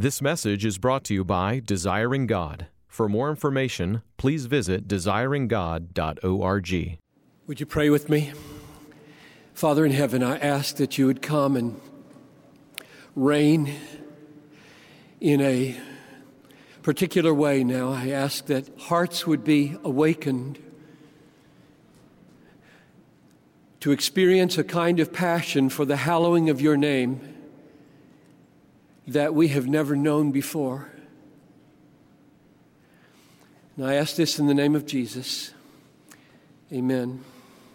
This message is brought to you by Desiring God. For more information, please visit desiringgod.org. Would you pray with me? Father in heaven, I ask that you would come and reign in a particular way now. I ask that hearts would be awakened to experience a kind of passion for the hallowing of your name that we have never known before. And I ask this in the name of Jesus. Amen.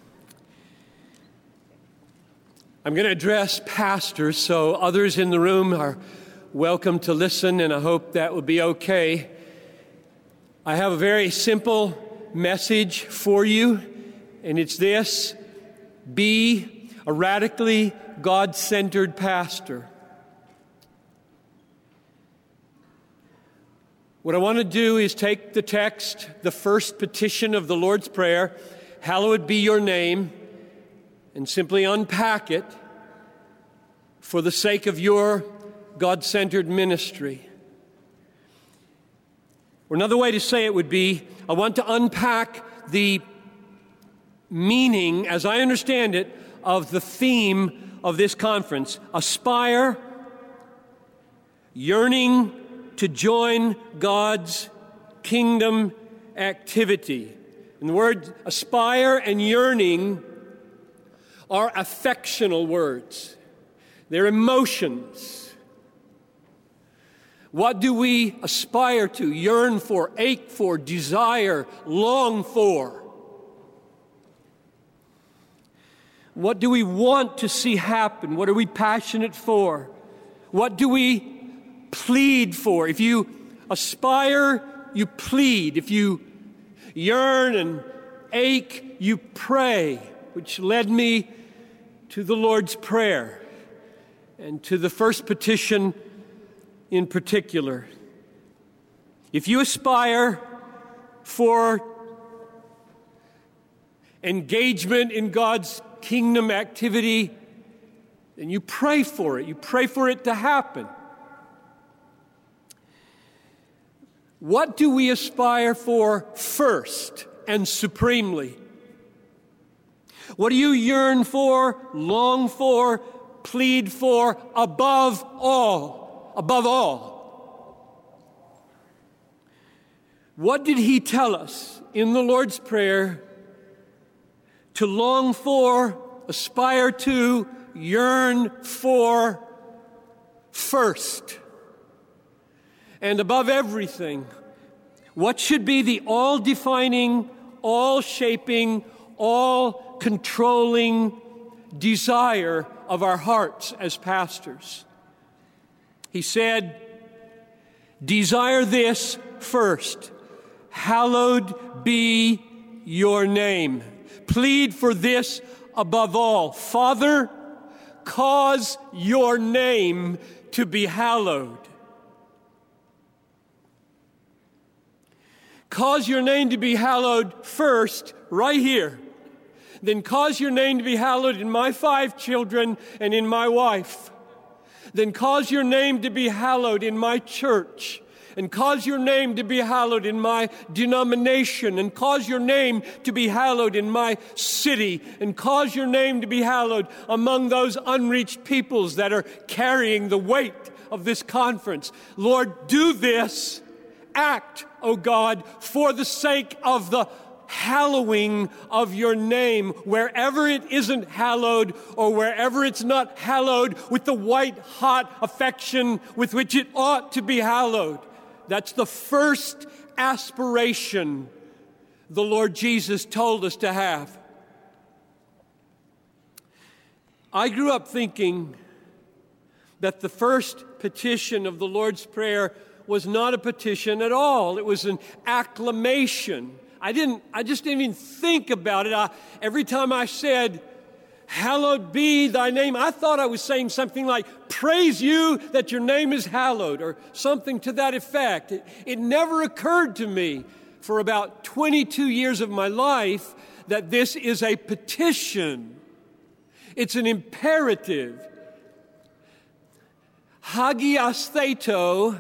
I'm going to address pastors, so others in the room are welcome to listen, and I hope that will be okay. I have a very simple message for you, and it's this: be a radically God-centered pastor. What I want to do is take the text, the first petition of the Lord's Prayer, "Hallowed be your name," and simply unpack it for the sake of your God-centered ministry. Or another way to say it would be, I want to unpack the meaning, as I understand it, of the theme of this conference: aspire, yearning to join God's kingdom activity. And the word aspire and yearning are affectional words. They're emotions. What do we aspire to, yearn for, ache for, desire, long for? What do we want to see happen? What are we passionate for? What do we plead for? If you aspire, you plead. If you yearn and ache, you pray, which led me to the Lord's Prayer and to the first petition in particular. If you aspire for engagement in God's kingdom activity, then you pray for it. You pray for it to happen. What do we aspire for first and supremely? What do you yearn for, long for, plead for above all? Above all. What did he tell us in the Lord's Prayer to long for, aspire to, yearn for first? And above everything, what should be the all-defining, all-shaping, all-controlling desire of our hearts as pastors? He said, desire this first: hallowed be your name. Plead for this above all. Father, cause your name to be hallowed. Cause your name to be hallowed first, right here. Then cause your name to be hallowed in my 5 children and in my wife. Then cause your name to be hallowed in my church. And cause your name to be hallowed in my denomination. And cause your name to be hallowed in my city. And cause your name to be hallowed among those unreached peoples that are carrying the weight of this conference. Lord, do this. Act, O God, for the sake of the hallowing of your name, wherever it isn't hallowed or wherever it's not hallowed with the white-hot affection with which it ought to be hallowed. That's the first aspiration the Lord Jesus told us to have. I grew up thinking that the first petition of the Lord's Prayer was not a petition at all. It was an acclamation. I just didn't even think about it. Every time I said, hallowed be thy name, I thought I was saying something like, praise you that your name is hallowed, or something to that effect. It never occurred to me for about 22 years of my life that this is a petition. It's an imperative. hagiastheto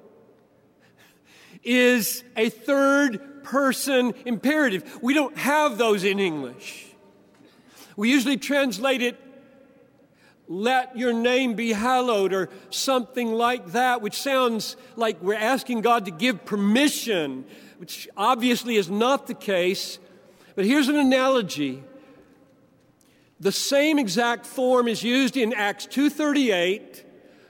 is a third-person imperative. We don't have those in English. We usually translate it, let your name be hallowed, or something like that, which sounds like we're asking God to give permission, which obviously is not the case. But here's an analogy. The same exact form is used in Acts 2:38,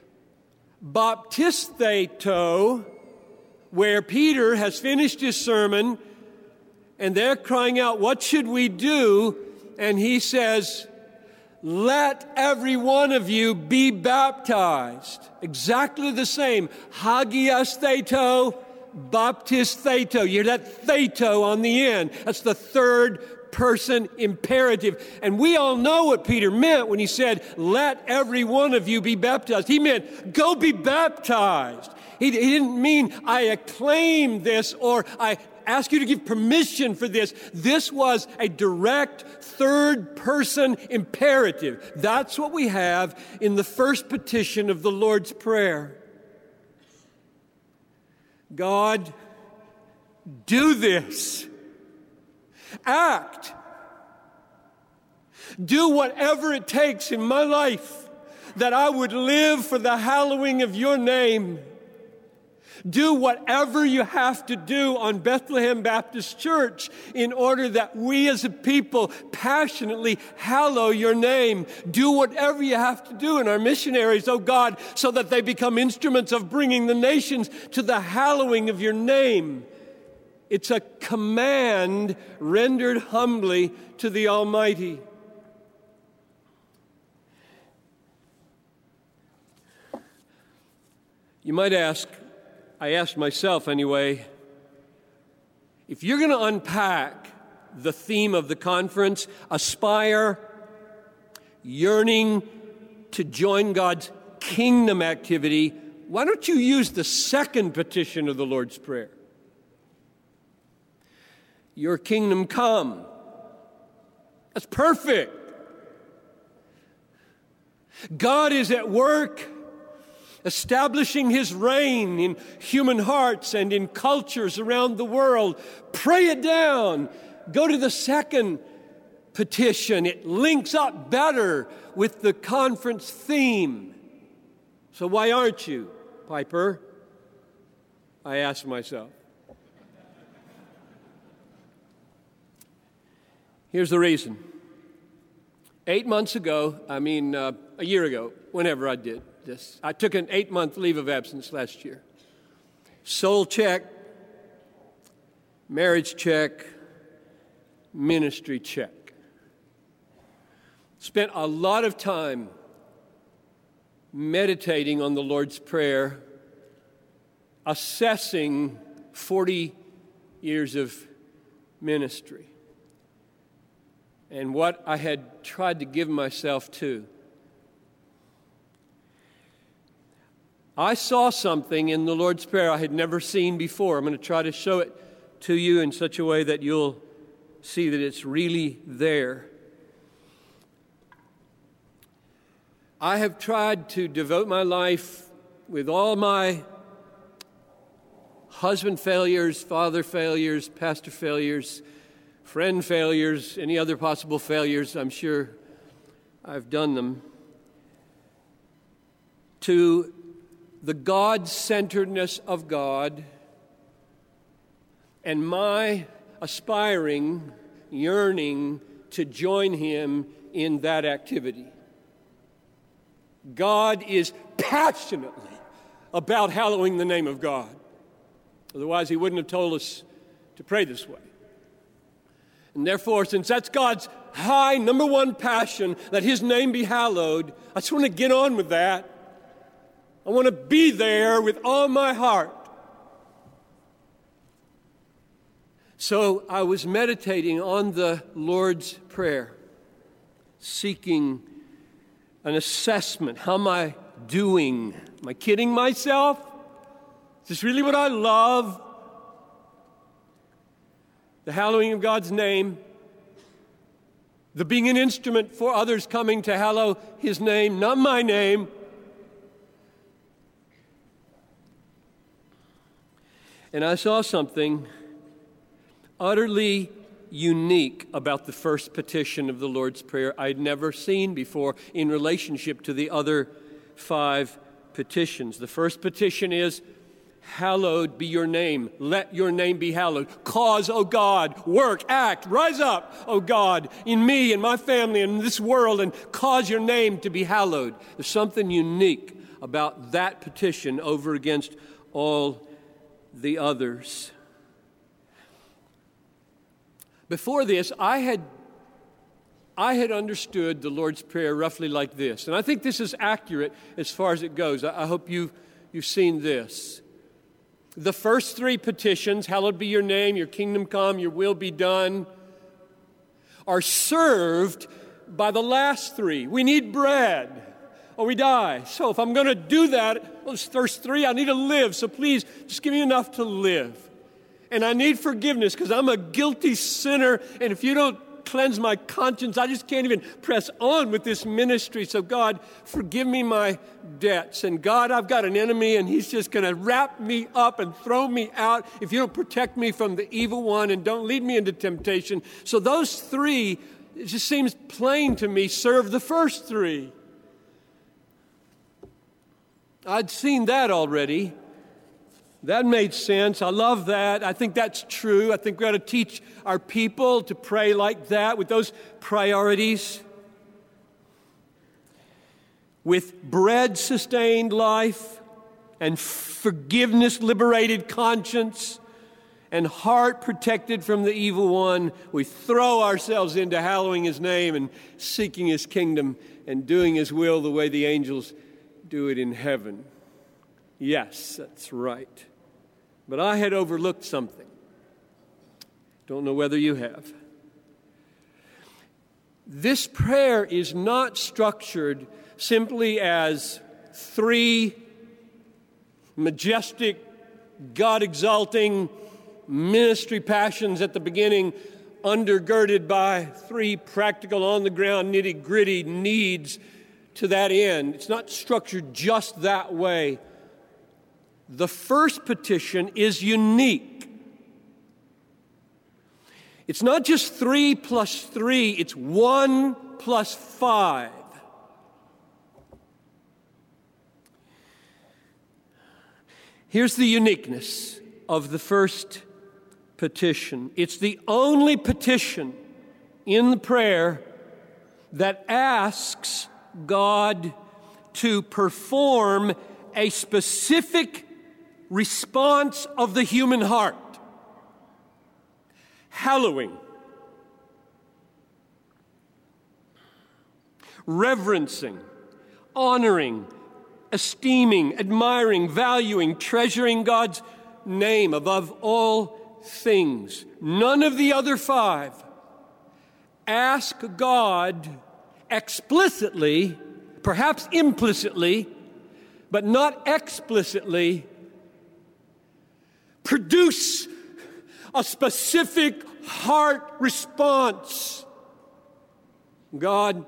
baptistheto, where Peter has finished his sermon, and they're crying out, what should we do? And he says, let every one of you be baptized. Exactly the same. Hagiastheto, baptistheto. You hear that theto on the end. That's the third person imperative. And we all know what Peter meant when he said, let every one of you be baptized. He meant, go be baptized. He didn't mean, I acclaim this or I ask you to give permission for this. This was a direct third-person imperative. That's what we have in the first petition of the Lord's Prayer. God, do this. Act. Do whatever it takes in my life that I would live for the hallowing of your name. Do whatever you have to do on Bethlehem Baptist Church in order that we as a people passionately hallow your name. Do whatever you have to do in our missionaries, oh God, so that they become instruments of bringing the nations to the hallowing of your name. It's a command rendered humbly to the Almighty. You might ask, I asked myself anyway, if you're going to unpack the theme of the conference, aspire, yearning to join God's kingdom activity, why don't you use the second petition of the Lord's Prayer? Your kingdom come. That's perfect. God is at work establishing his reign in human hearts and in cultures around the world. Pray it down. Go to the second petition. It links up better with the conference theme. So why aren't you, Piper? I ask myself. Here's the reason. 8 months ago, a year ago, whenever I did this, I took an 8-month leave of absence last year. Soul check, marriage check, ministry check. Spent a lot of time meditating on the Lord's Prayer, assessing 40 years of ministry and what I had tried to give myself to. I saw something in the Lord's Prayer I had never seen before. I'm going to try to show it to you in such a way that you'll see that it's really there. I have tried to devote my life with all my husband failures, father failures, pastor failures, friend failures, any other possible failures. I'm sure I've done them. To the God-centeredness of God and my aspiring, yearning to join him in that activity. God is passionately about hallowing the name of God. Otherwise, he wouldn't have told us to pray this way. And therefore, since that's God's high, number one passion, that his name be hallowed, I just want to get on with that. I want to be there with all my heart. So I was meditating on the Lord's Prayer, seeking an assessment. How am I doing? Am I kidding myself? Is this really what I love? The hallowing of God's name, the being an instrument for others coming to hallow his name, not my name. And I saw something utterly unique about the first petition of the Lord's Prayer I'd never seen before in relationship to the other 5 petitions. The first petition is, hallowed be your name. Let your name be hallowed. Cause, O God, work, act, rise up, O God, in me and my family and this world, and cause your name to be hallowed. There's something unique about that petition over against all the others. Before this, I had understood the Lord's Prayer roughly like this, and I think this is accurate as far as it goes. I hope you've seen this. The first 3 petitions, hallowed be your name, your kingdom come, your will be done, are served by the last 3. We need bread or we die. So if I'm going to do that, those first 3, I need to live. So please, just give me enough to live. And I need forgiveness because I'm a guilty sinner. And if you don't cleanse my conscience, I just can't even press on with this ministry. So God, forgive me my debts. And God, I've got an enemy and he's just going to wrap me up and throw me out if you don't protect me from the evil one and don't lead me into temptation. So those 3, it just seems plain to me, serve the first 3. I'd seen that already. That made sense. I love that. I think that's true. I think we ought to teach our people to pray like that with those priorities. With bread-sustained life and forgiveness-liberated conscience and heart protected from the evil one, we throw ourselves into hallowing his name and seeking his kingdom and doing his will the way the angels do it in heaven. Yes, that's right. But I had overlooked something. Don't know whether you have. This prayer is not structured simply as 3 majestic, God-exalting ministry passions at the beginning, undergirded by 3 practical, on-the-ground, nitty-gritty needs to that end. It's not structured just that way. The first petition is unique. It's not just 3 plus 3, it's 1 plus 5. Here's the uniqueness of the first petition. It's the only petition in the prayer that asks God to perform a specific response of the human heart. Hallowing, reverencing, honoring, esteeming, admiring, valuing, treasuring God's name above all things. None of the other 5 ask God explicitly, perhaps implicitly, but not explicitly, produce a specific heart response. God,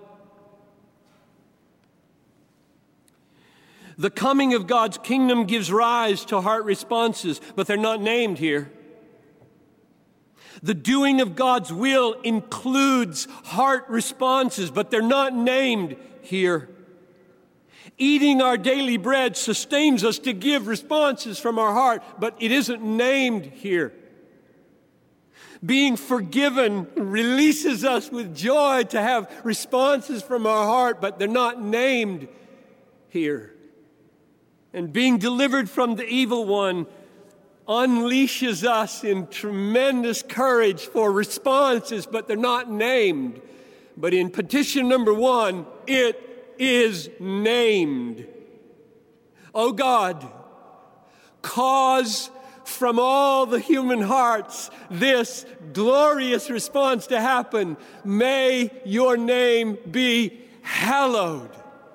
the coming of God's kingdom gives rise to heart responses, but they're not named here. The doing of God's will includes heart responses, but they're not named here. Eating our daily bread sustains us to give responses from our heart, but it isn't named here. Being forgiven releases us with joy to have responses from our heart, but they're not named here. And being delivered from the evil one unleashes us in tremendous courage for responses, but they're not named. But in petition number 1, it is named. Oh God, cause from all the human hearts this glorious response to happen. May your name be hallowed.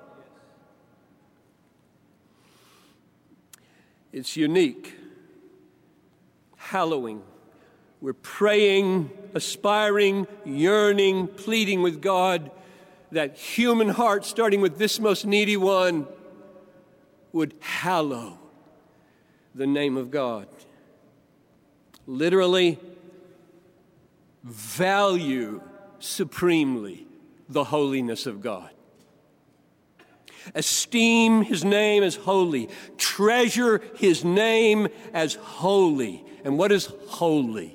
It's unique. Hallowing. We're praying, aspiring, yearning, pleading with God that human heart, starting with this most needy one, would hallow the name of God. literally, value supremely the holiness of God. Esteem His name as holy. Treasure His name as holy. And what is holy?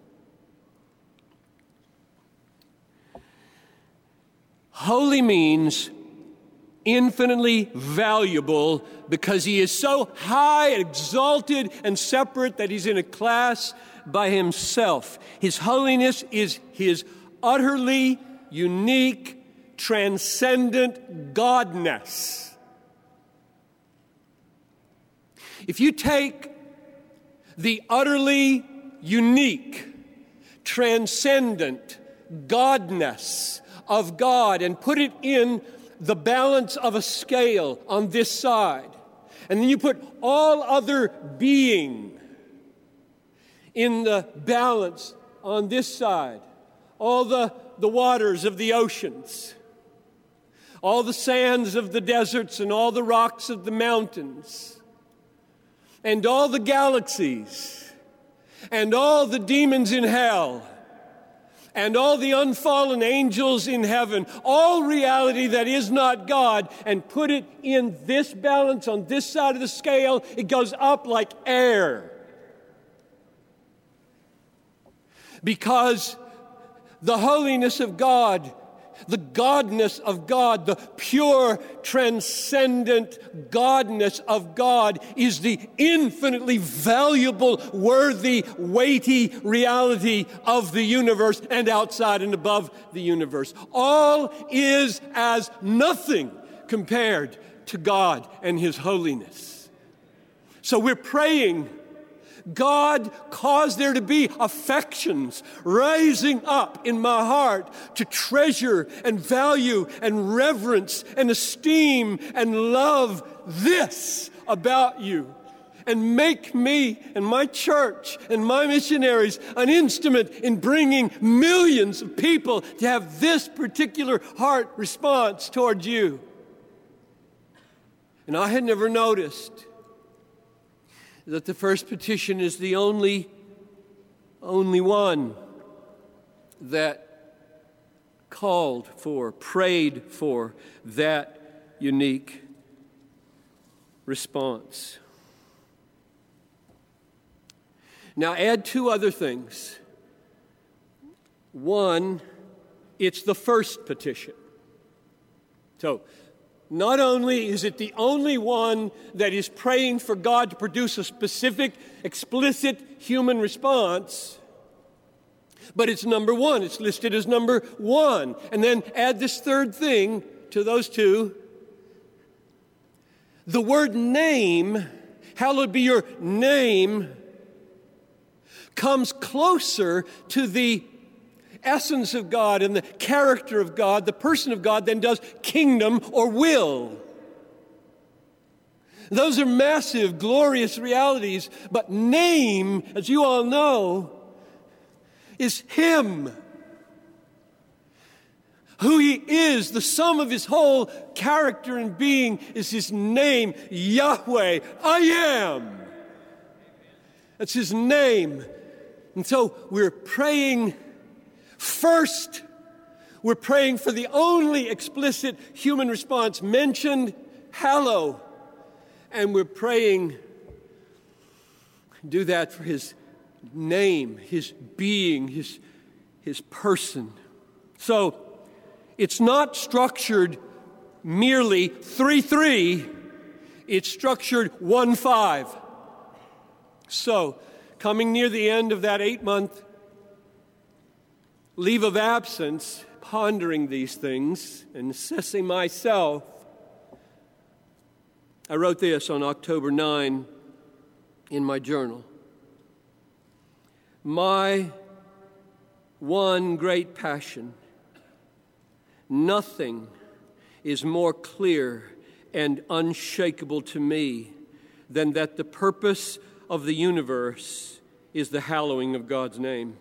Holy means infinitely valuable because He is so high, exalted, and separate that He's in a class by Himself. His holiness is His utterly unique, transcendent godness. If you take the utterly unique, transcendent godness of God and put it in the balance of a scale on this side, and then you put all other being in the balance on this side, all the waters of the oceans, all the sands of the deserts and all the rocks of the mountains, and all the galaxies, and all the demons in hell, and all the unfallen angels in heaven, all reality that is not God, and put it in this balance on this side of the scale, it goes up like air. Because the holiness of God, the godness of God, the pure, transcendent godness of God is the infinitely valuable, worthy, weighty reality of the universe and outside and above the universe. All is as nothing compared to God and His holiness. So we're praying, God, cause there to be affections rising up in my heart to treasure and value and reverence and esteem and love this about you. And make me and my church and my missionaries an instrument in bringing millions of people to have this particular heart response toward you. And I had never noticed that the first petition is the only one that called for, prayed for that unique response. Now add two other things. One, it's the first petition. So, not only is it the only one that is praying for God to produce a specific, explicit human response, but it's number one. It's listed as number one. And then add this third thing to those two. The word name, hallowed be your name, comes closer to the essence of God and the character of God, the person of God, than does kingdom or will. Those are massive, glorious realities, but name, as you all know, is Him. Who He is, the sum of His whole character and being is His name, Yahweh, I am. That's His name. And so we're praying first, we're praying for the only explicit human response mentioned, hallow. And we're praying, do that for His name, His being, His person. So it's not structured merely 3-3, it's structured 1-5. So, coming near the end of that 8-month leave of absence, pondering these things and assessing myself, I wrote this on October 9 in my journal. My one great passion, nothing is more clear and unshakable to me than that the purpose of the universe is the hallowing of God's name.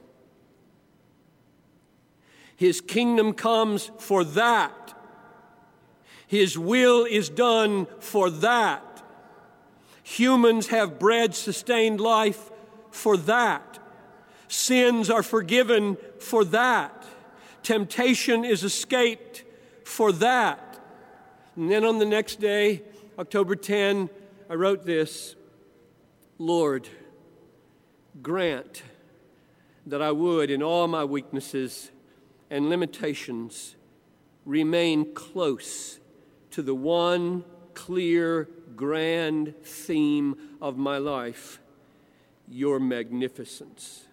His kingdom comes for that. His will is done for that. Humans have bread, sustained life for that. Sins are forgiven for that. Temptation is escaped for that. And then on the next day, October 10, I wrote this: Lord, grant that I would, in all my weaknesses and limitations, remain close to the one clear, grand theme of my life, your magnificence.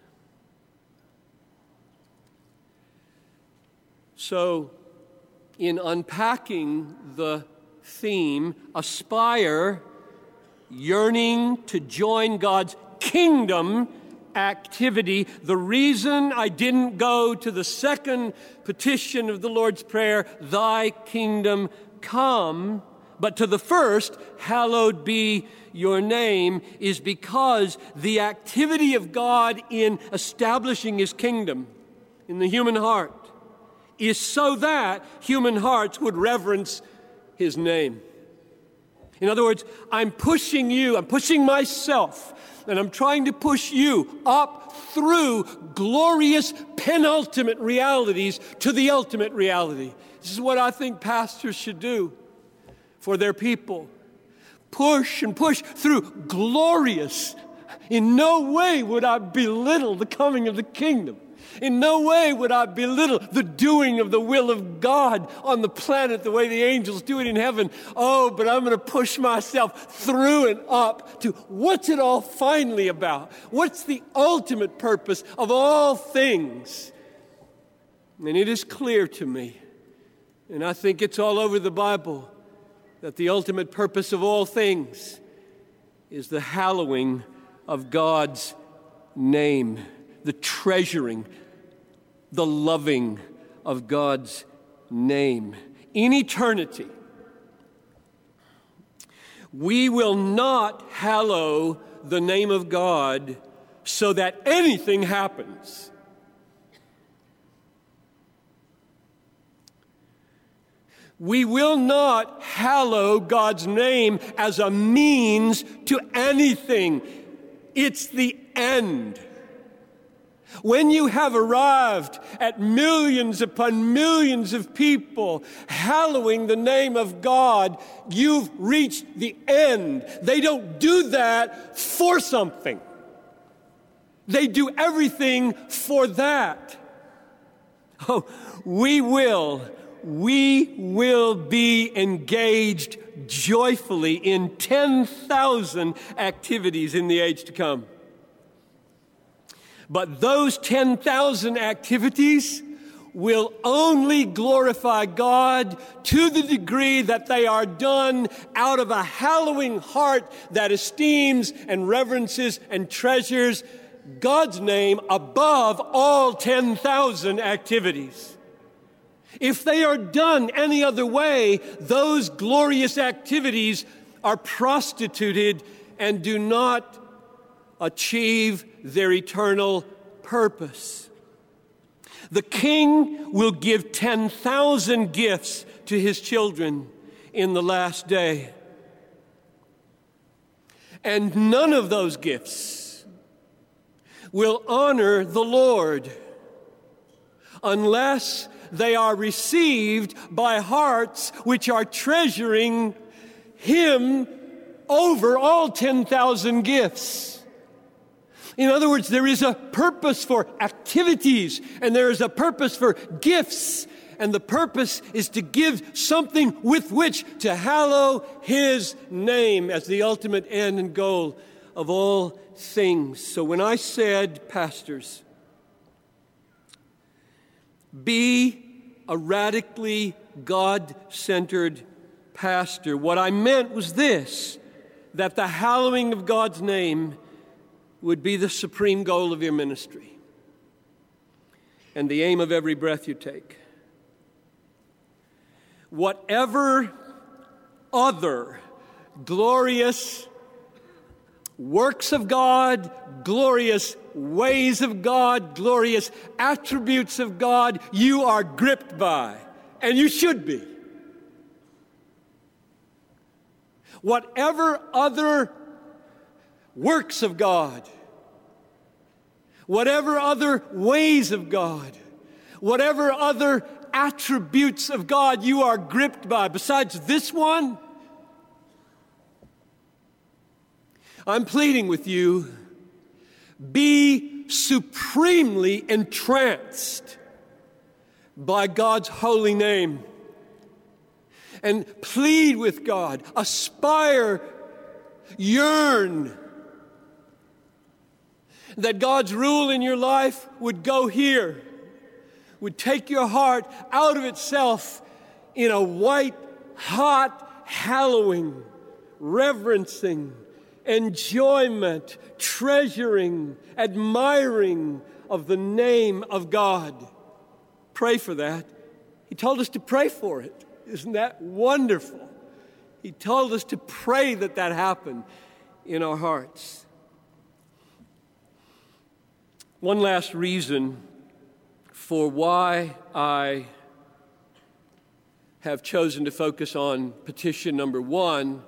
So, in unpacking the theme, aspire, yearning to join God's kingdom activity. The reason I didn't go to the second petition of the Lord's Prayer, thy kingdom come, but to the first, hallowed be your name, is because the activity of God in establishing his kingdom in the human heart is so that human hearts would reverence his name. In other words, I'm pushing myself, and I'm trying to push you up through glorious penultimate realities to the ultimate reality. This is what I think pastors should do for their people. Push and push through glorious. In no way would I belittle the coming of the kingdom. In no way would I belittle the doing of the will of God on the planet the way the angels do it in heaven. Oh, but I'm going to push myself through and up to what's it all finally about? What's the ultimate purpose of all things? And it is clear to me, and I think it's all over the Bible, that the ultimate purpose of all things is the hallowing of God's name, the treasuring, the loving of God's name. In eternity, we will not hallow the name of God so that anything happens. We will not hallow God's name as a means to anything. It's the end. When you have arrived at millions upon millions of people hallowing the name of God, you've reached the end. They don't do that for something. They do everything for that. Oh, we will be engaged joyfully in 10,000 activities in the age to come. But those 10,000 activities will only glorify God to the degree that they are done out of a hallowing heart that esteems and reverences and treasures God's name above all 10,000 activities. If they are done any other way, those glorious activities are prostituted and do not achieve their eternal purpose. The king will give 10,000 gifts to his children in the last day. And none of those gifts will honor the Lord unless they are received by hearts which are treasuring him over all 10,000 gifts. In other words, there is a purpose for activities, and there is a purpose for gifts, and the purpose is to give something with which to hallow his name as the ultimate end and goal of all things. So when I said, pastors, be a radically God-centered pastor, what I meant was this, that the hallowing of God's name would be the supreme goal of your ministry and the aim of every breath you take. Whatever other glorious works of God, glorious ways of God, glorious attributes of God you are gripped by, and you should be. Whatever other works of God, whatever other ways of God, whatever other attributes of God you are gripped by, besides this one, I'm pleading with you, be supremely entranced by God's holy name. And plead with God, aspire, yearn that God's rule in your life would go here, would take your heart out of itself in a white, hot, hallowing, reverencing, enjoyment, treasuring, admiring of the name of God. Pray for that. He told us to pray for it. Isn't that wonderful? He told us to pray that that happen in our hearts. One last reason for why I have chosen to focus on petition number 1,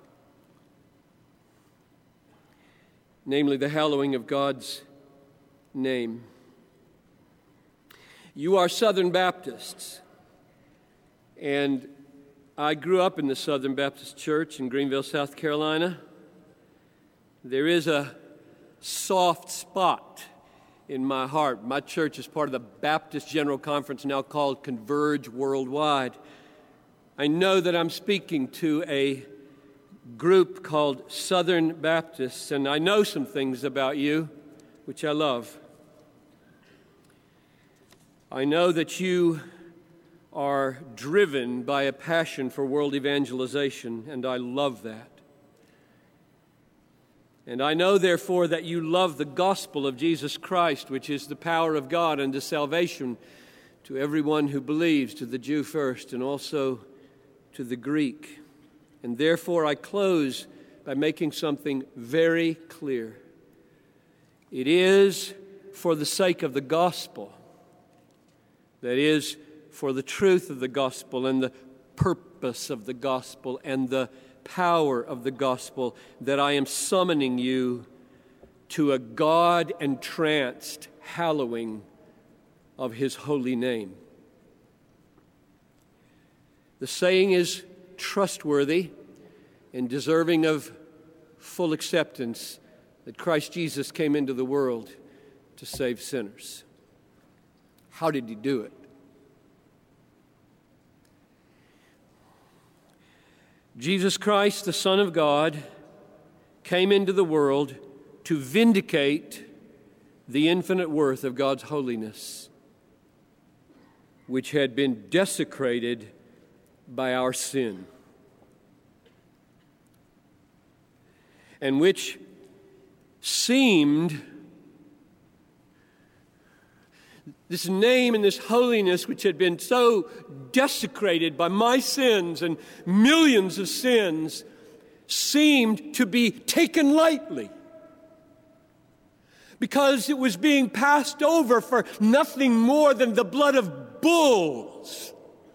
namely the hallowing of God's name. You are Southern Baptists, and I grew up in the Southern Baptist Church in Greenville, South Carolina. There is a soft spot in my heart. My church is part of the Baptist General Conference, now called Converge Worldwide. I know that I'm speaking to a group called Southern Baptists, and I know some things about you, which I love. I know that you are driven by a passion for world evangelization, and I love that. And I know, therefore, that you love the gospel of Jesus Christ, which is the power of God unto salvation to everyone who believes, to the Jew first and also to the Greek. And therefore, I close by making something very clear. It is for the sake of the gospel, that is, for the truth of the gospel and the purpose of the gospel and the power of the gospel, that I am summoning you to a God-entranced hallowing of His holy name. The saying is trustworthy and deserving of full acceptance, that Christ Jesus came into the world to save sinners. How did He do it? Jesus Christ, the Son of God, came into the world to vindicate the infinite worth of God's holiness, which had been desecrated by our sin, and which seemed, this name and this holiness which had been so desecrated by my sins and millions of sins, seemed to be taken lightly, because it was being passed over for nothing more than the blood of bulls.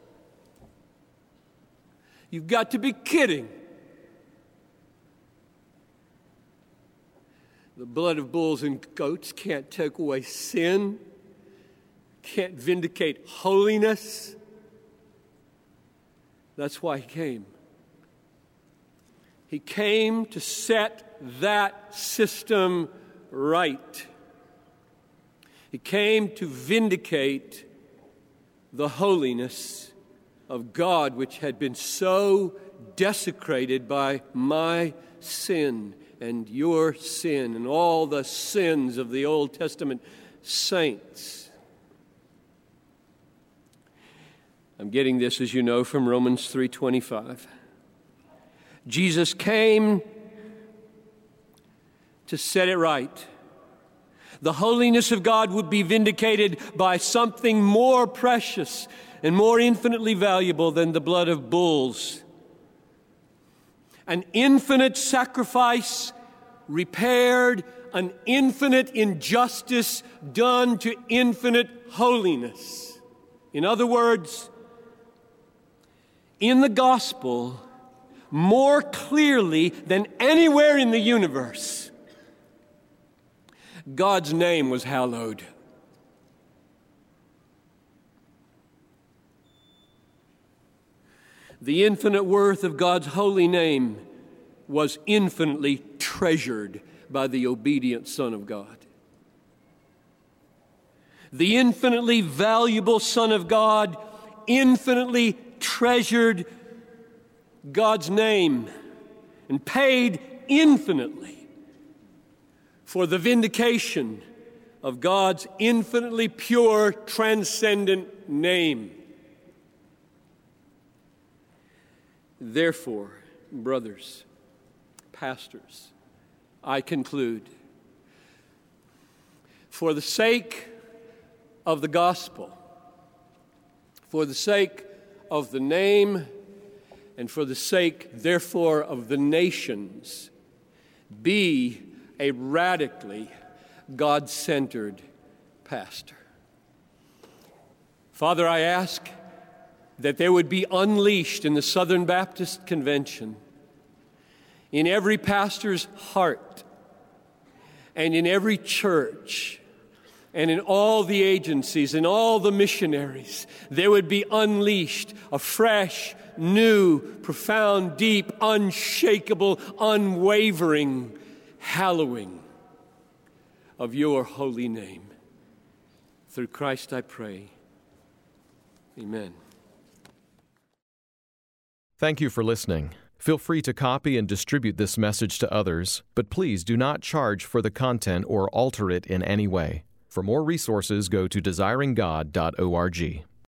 You've got to be kidding. The blood of bulls and goats can't take away sin, can't vindicate holiness. That's why He came. He came to set that system right. He came to vindicate the holiness of God, which had been so desecrated by my sin and your sin and all the sins of the Old Testament saints. I'm getting this, as you know, from Romans 3:25. Jesus came to set it right. The holiness of God would be vindicated by something more precious and more infinitely valuable than the blood of bulls. An infinite sacrifice repaired an infinite injustice done to infinite holiness. In other words, in the gospel, more clearly than anywhere in the universe, God's name was hallowed. The infinite worth of God's holy name was infinitely treasured by the obedient Son of God. The infinitely valuable Son of God infinitely treasured God's name and paid infinitely for the vindication of God's infinitely pure, transcendent name. Therefore, brothers, pastors, I conclude, for the sake of the gospel, for the sake of the name, and for the sake, therefore, of the nations, be a radically God-centered pastor. Father, I ask that there would be unleashed in the Southern Baptist Convention, in every pastor's heart, and in every church, and in all the agencies, and all the missionaries, there would be unleashed a fresh, new, profound, deep, unshakable, unwavering hallowing of your holy name. Through Christ I pray. Amen. Thank you for listening. Feel free to copy and distribute this message to others, but please do not charge for the content or alter it in any way. For more resources, go to desiringgod.org.